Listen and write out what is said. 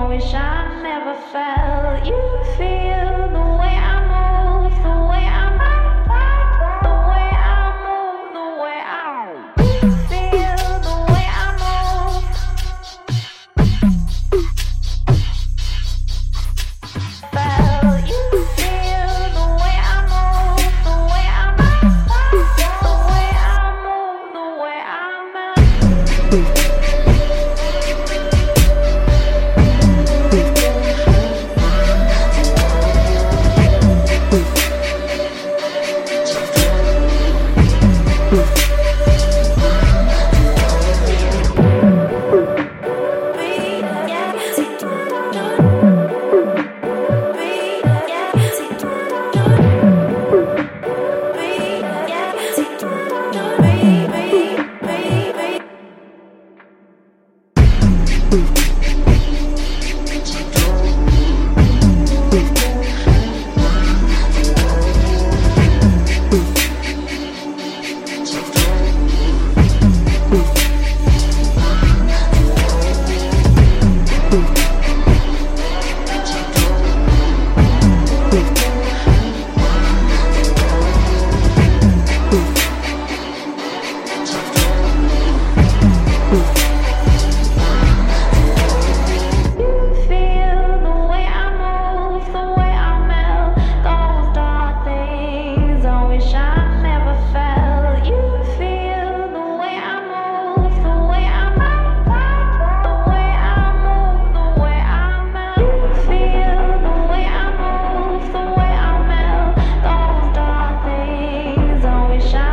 wish I never felt you feel the way I move, the way I move, the way I move, the way I feel, the way I move. Felt you feel the way I move, the way I move, the way I move, the way I move. Wish I